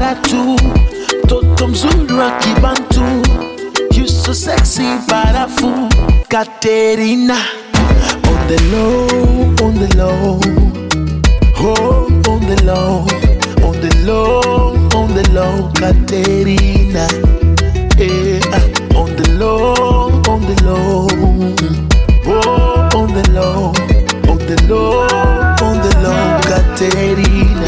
karatu, mtoto mzuri wa kibantu, you so sexy barafu, Katerina. On the low, on the low, oh, on the low, on the low, on the low, Katerina. Yeah, on the low, on the low, oh, on the low, on the low, on the low, Katerina.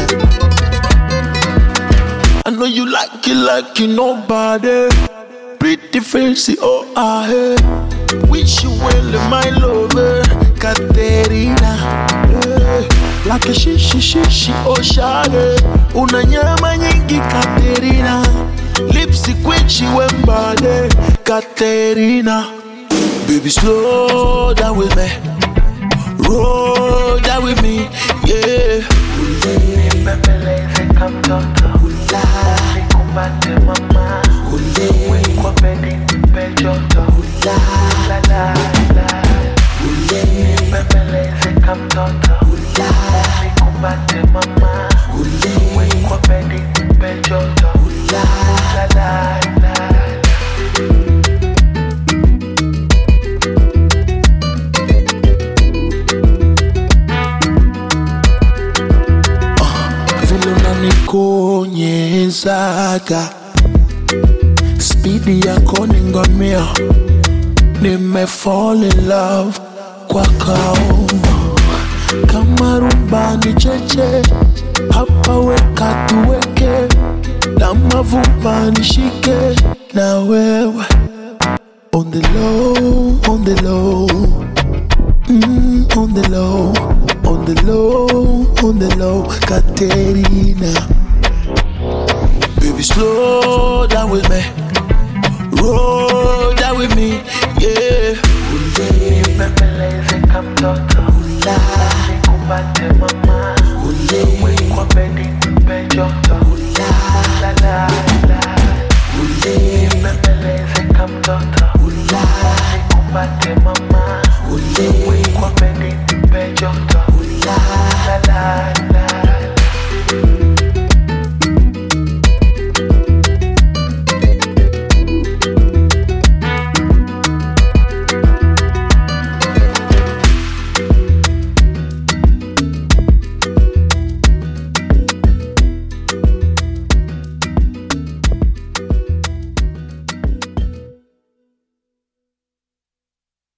I know you like it nobody. Pretty fancy, oh I heard. Wish you well, my lover, Katerina. Like a shishi, oh shade. Una nyama nyingi, Katerina. Lipsy quenchi wembade, Katerina. Baby, slow down with me, roll down with me, yeah. Nyezaga speedy yako ningomea, nime fall in love kwako. Kama rumba ni cheche, hapa weka tuweke, na mavumba nishike na wewe. On the low, on the low, on the low, on the low, on the low, Katerina. Baby, slow down with me, roll down with me, yeah. Ule,